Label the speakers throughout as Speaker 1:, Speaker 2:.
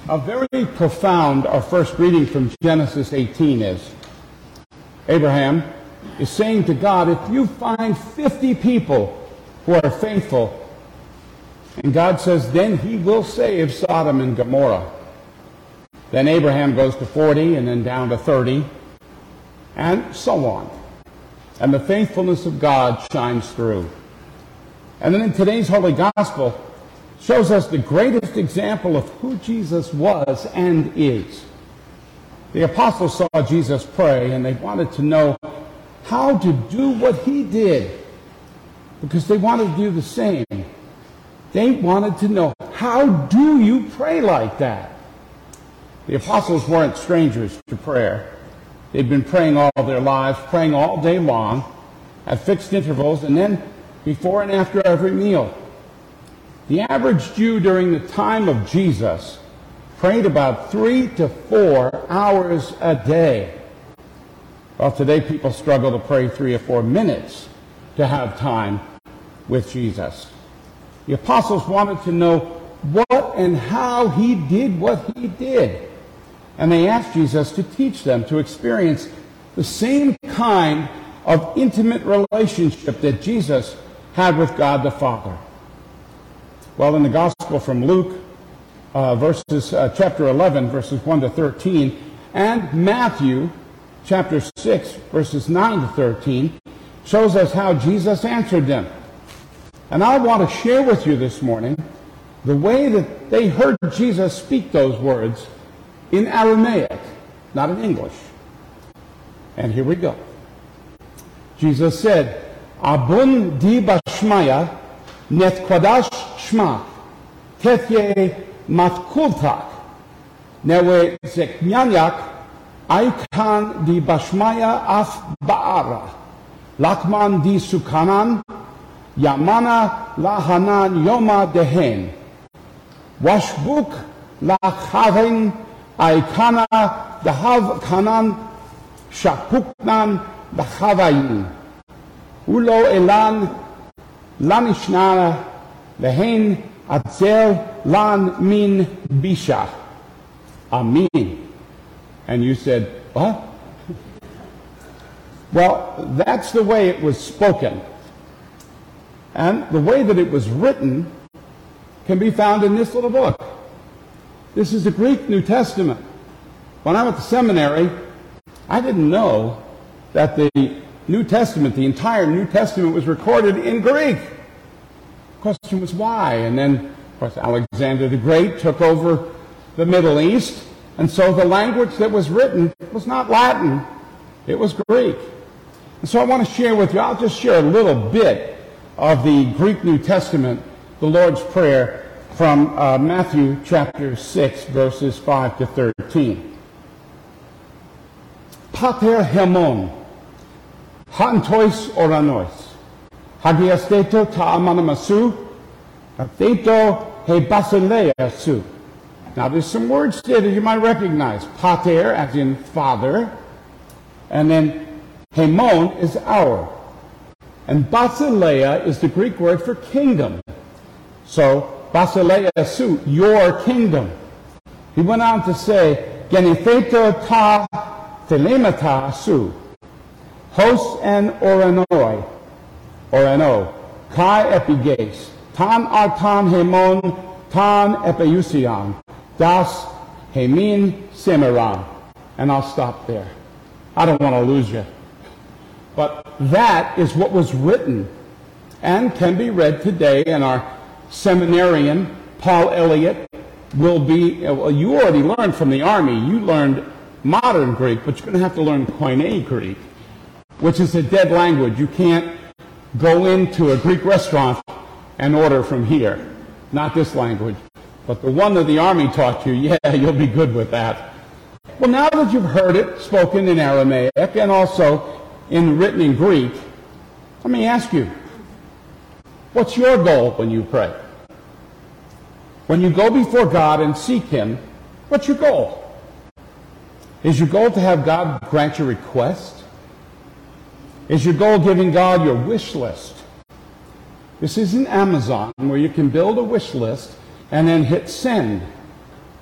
Speaker 1: A very profound, our first reading from Genesis 18 is, Abraham is saying to God, if you find 50 people who are faithful, and God says, then he will save Sodom and Gomorrah. Then Abraham goes to 40 and then down to 30, and so on. And the faithfulness of God shines through. And then in today's Holy Gospel, shows us the greatest example of who Jesus was and is. The apostles saw Jesus pray, and they wanted to know how to do what he did, because they wanted to do the same. They wanted to know, how do you pray like that? The apostles weren't strangers to prayer. They'd been praying all their lives, praying all day long, at fixed intervals, and then before and after every meal. The average Jew during the time of Jesus prayed about 3 to 4 hours a day. Well, today people struggle to pray 3 or 4 minutes to have time with Jesus. The apostles wanted to know what and how he did what he did. And they asked Jesus to teach them to experience the same kind of intimate relationship that Jesus had with God the Father. Well, in the Gospel from Luke, chapter 11, verses 1 to 13, and Matthew, chapter 6, verses 9 to 13, shows us how Jesus answered them. And I want to share with you this morning the way that they heard Jesus speak those words in Aramaic, not in English. And here we go. Jesus said, Abun di bashmaya net kodash shma tetje matkultak newe zeknyanyak aikan di bashmaya af baara lakman di sukanan Yamana lahanan yoma dehen. Washbuk lachavin aikana dahav kanan shapuknan dachavayin. Ulo elan lanishnana lehen atzel lan min bisha. Amen. And you said, what? Well, that's the way it was spoken. And the way that it was written can be found in this little book. This is the Greek New Testament. When I went to seminary, I didn't know that the New Testament, the entire New Testament, was recorded in Greek. The question was why? And then, of course, Alexander the Great took over the Middle East, and so the language that was written was not Latin, it was Greek. And so I want to share with you, I'll just share a little bit of the Greek New Testament, the Lord's Prayer, from Matthew chapter 6, verses 5 to 13. Pater hemon, hantois oranois, hagiasteto ta'amanamasu, atheto he basileasu. Now there's some words there that you might recognize. Pater, as in father, and then hemon is our. And basileia is the Greek word for kingdom. So, basileia su, your kingdom. He went on to say, Genitheto ta telemata su, hos en oranoi, orano, kai epiges, tan artan hemon, tan epeusian, das hemin semeran. And I'll stop there. I don't want to lose you. But that is what was written and can be read today, and our seminarian, Paul Elliott, will be, well, you already learned from the army, you learned modern Greek, but you're going to have to learn Koine Greek, which is a dead language. You can't go into a Greek restaurant and order from here. Not this language. But the one that the army taught you, yeah, you'll be good with that. Well, now that you've heard it spoken in Aramaic and also written in Greek, let me ask you, what's your goal when you pray? When you go before God and seek Him, what's your goal? Is your goal to have God grant your request? Is your goal giving God your wish list? This isn't Amazon where you can build a wish list and then hit send.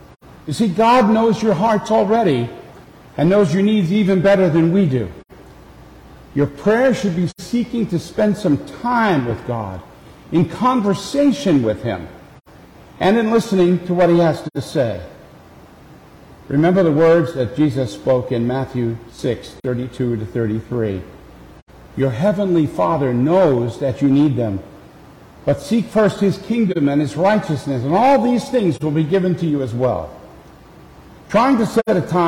Speaker 1: You see, God knows your hearts already and knows your needs even better than we do. Your prayer should be seeking to spend some time with God, in conversation with Him, and in listening to what He has to say. Remember the words that Jesus spoke in Matthew 6:32 to 33. Your heavenly Father knows that you need them, but seek first His kingdom and His righteousness, and all these things will be given to you as well. Trying to set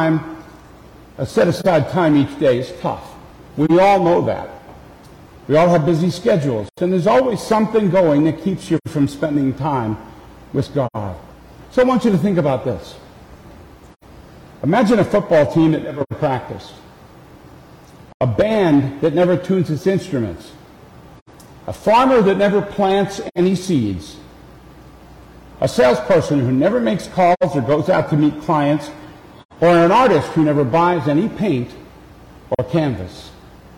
Speaker 1: aside time each day is tough. We all know that. We all have busy schedules, and there's always something going that keeps you from spending time with God. So I want you to think about this. Imagine a football team that never practiced, a band that never tunes its instruments, a farmer that never plants any seeds, a salesperson who never makes calls or goes out to meet clients, or an artist who never buys any paint or canvas.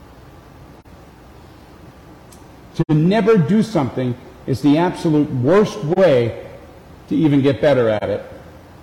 Speaker 1: To never do something is the absolute worst way to even get better at it.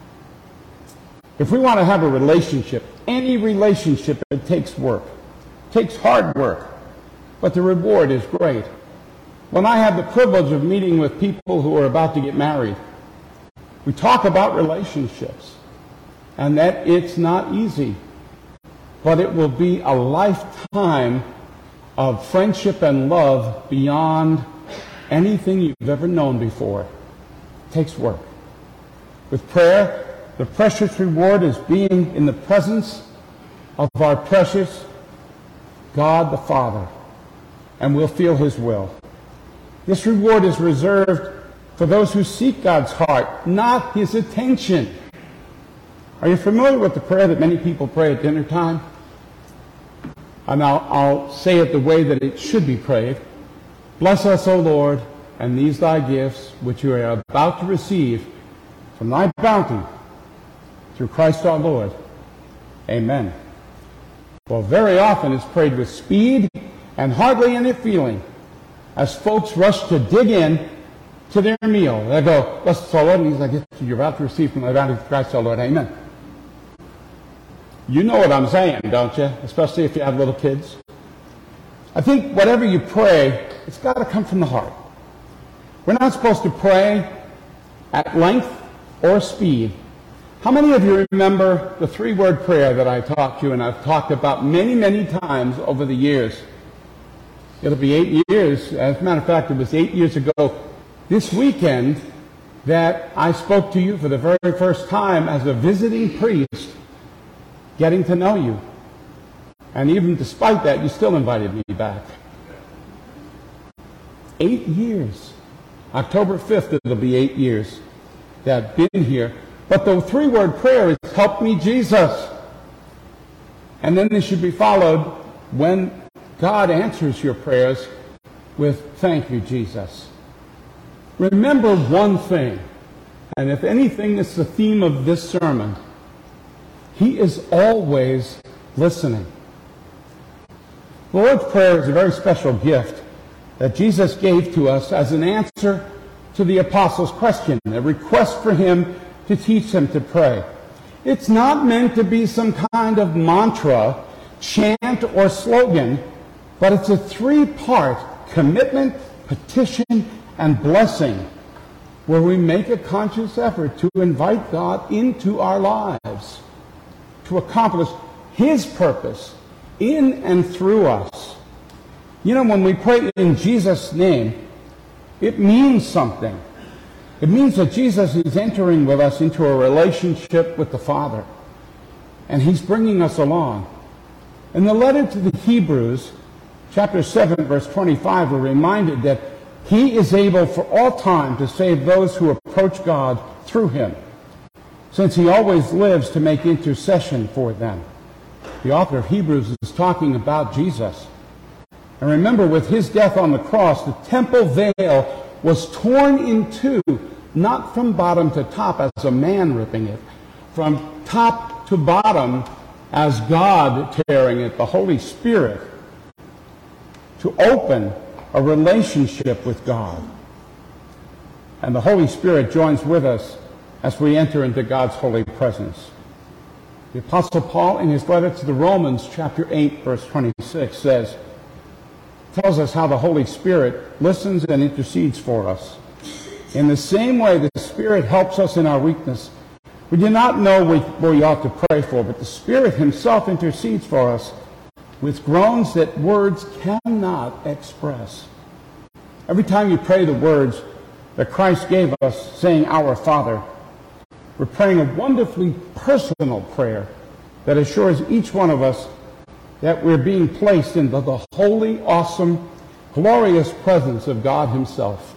Speaker 1: If we want to have a relationship, any relationship, it takes work. It takes hard work, but the reward is great. When I have the privilege of meeting with people who are about to get married, we talk about relationships, and that it's not easy, but it will be a lifetime of friendship and love beyond anything you've ever known before. It takes work. With prayer, the precious reward is being in the presence of our precious God the Father, and we'll feel His will. This reward is reserved for those who seek God's heart, not His attention. Are you familiar with the prayer that many people pray at dinner time? And I'll say it the way that it should be prayed. Bless us, O Lord, and these thy gifts, which you are about to receive from thy bounty, through Christ our Lord. Amen. Well, very often it's prayed with speed and hardly any feeling, as folks rush to dig in to their meal. They go, bless us, O Lord, and these thy gifts you're about to receive from thy bounty, through Christ our Lord. Amen. You know what I'm saying, don't you? Especially if you have little kids. I think whatever you pray, it's got to come from the heart. We're not supposed to pray at length or speed. How many of you remember the three-word prayer that I taught you and I've talked about many, many times over the years? It'll be 8 years. As a matter of fact, it was 8 years ago this weekend that I spoke to you for the very first time as a visiting priest, getting to know you. And even despite that, you still invited me back. 8 years. October 5th, it'll be 8 years that I've been here. But the three-word prayer is, help me, Jesus. And then it should be followed, when God answers your prayers, with, thank you, Jesus. Remember one thing, and if anything, it's the theme of this sermon. He is always listening. The Lord's Prayer is a very special gift that Jesus gave to us as an answer to the apostles' question, a request for him to teach them to pray. It's not meant to be some kind of mantra, chant, or slogan, but it's a three-part commitment, petition, and blessing, where we make a conscious effort to invite God into our lives to accomplish His purpose in and through us. You know, when we pray in Jesus' name, it means something. It means that Jesus is entering with us into a relationship with the Father, and He's bringing us along. In the letter to the Hebrews, chapter 7, verse 25, we're reminded that He is able for all time to save those who approach God through Him, since He always lives to make intercession for them. The author of Hebrews is talking about Jesus. And remember, with His death on the cross, the temple veil was torn in two, not from bottom to top as a man ripping it, from top to bottom as God tearing it, the Holy Spirit, to open a relationship with God. And the Holy Spirit joins with us as we enter into God's holy presence. The Apostle Paul, in his letter to the Romans, chapter 8, verse 26, tells us how the Holy Spirit listens and intercedes for us. In the same way the Spirit helps us in our weakness. We do not know what we ought to pray for, but the Spirit himself intercedes for us with groans that words cannot express. Every time you pray the words that Christ gave us, saying, Our Father, we're praying a wonderfully personal prayer that assures each one of us that we're being placed in the holy, awesome, glorious presence of God himself.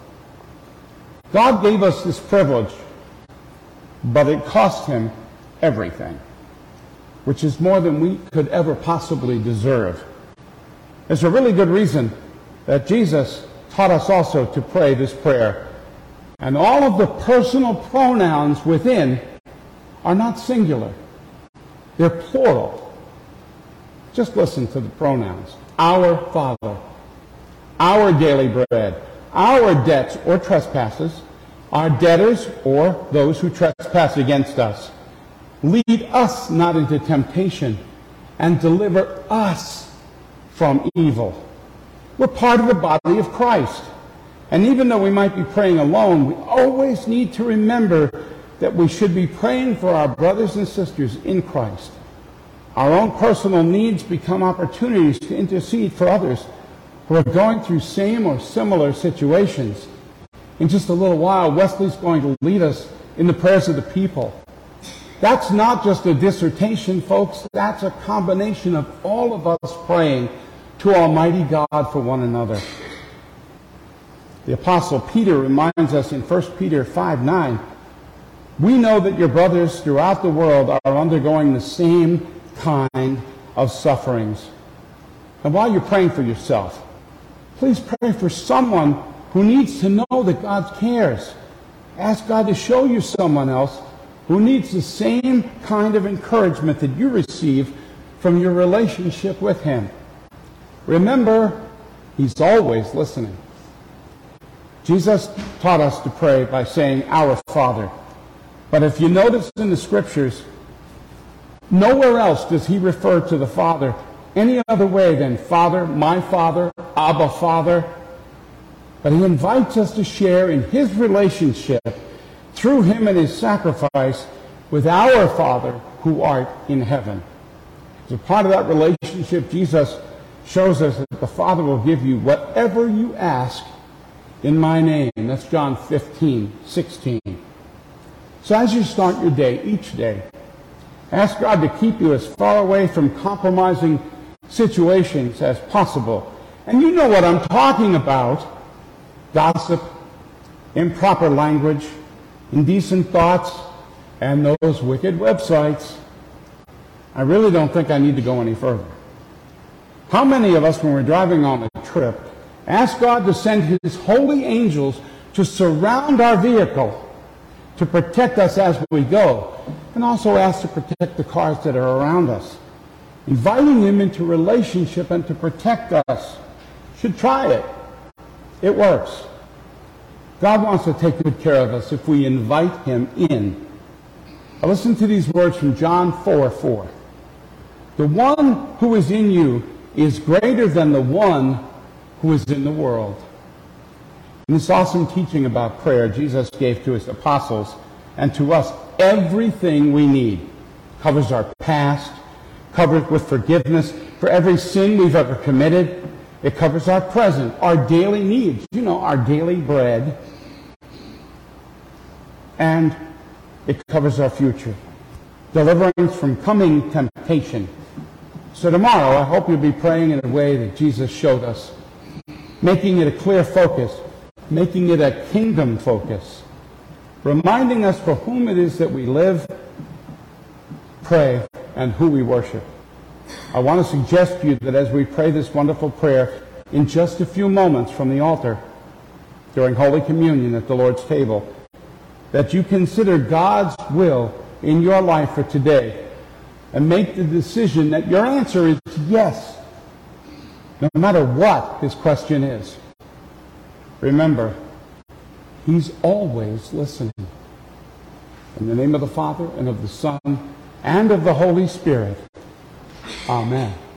Speaker 1: God gave us this privilege, but it cost him everything, which is more than we could ever possibly deserve. There's a really good reason that Jesus taught us also to pray this prayer. And all of the personal pronouns within are not singular. They're plural. Just listen to the pronouns. Our Father, our daily bread, our debts or trespasses, our debtors or those who trespass against us. Lead us not into temptation, and deliver us from evil. We're part of the body of Christ. And even though we might be praying alone, we always need to remember that we should be praying for our brothers and sisters in Christ. Our own personal needs become opportunities to intercede for others who are going through same or similar situations. In just a little while, Wesley's going to lead us in the prayers of the people. That's not just a dissertation, folks. That's a combination of all of us praying to Almighty God for one another. The Apostle Peter reminds us in 1 Peter 5:9, we know that your brothers throughout the world are undergoing the same kind of sufferings. And while you're praying for yourself, please pray for someone who needs to know that God cares. Ask God to show you someone else who needs the same kind of encouragement that you receive from your relationship with him. Remember, he's always listening. Jesus taught us to pray by saying, Our Father. But if you notice in the Scriptures, nowhere else does he refer to the Father any other way than Father, my Father, Abba Father. But he invites us to share in his relationship through him and his sacrifice with our Father who art in heaven. As a part of that relationship, Jesus shows us that the Father will give you whatever you ask in my name. That's John 15:16. So as you start your day, each day, ask God to keep you as far away from compromising situations as possible. And you know what I'm talking about. Gossip, improper language, indecent thoughts, and those wicked websites. I really don't think I need to go any further. How many of us, when we're driving on a trip, ask God to send his holy angels to surround our vehicle to protect us as we go, and also ask to protect the cars that are around us, inviting him into relationship and to protect us? Should try it. It works. God wants to take good care of us if we invite him in. Now listen to these words from John 4:4. The one who is in you is greater than the one who is in the world. In this awesome teaching about prayer, Jesus gave to his apostles and to us everything we need. Covers our past, covers with forgiveness for every sin we've ever committed. It covers our present, our daily needs, our daily bread. And it covers our future, deliverance from coming temptation. So tomorrow, I hope you'll be praying in a way that Jesus showed us, making it a clear focus, making it a kingdom focus, reminding us for whom it is that we live, pray, and who we worship. I want to suggest to you that as we pray this wonderful prayer in just a few moments from the altar during Holy Communion at the Lord's table, that you consider God's will in your life for today and make the decision that your answer is yes, no matter what his question is. Remember, he's always listening. In the name of the Father, and of the Son, and of the Holy Spirit. Amen.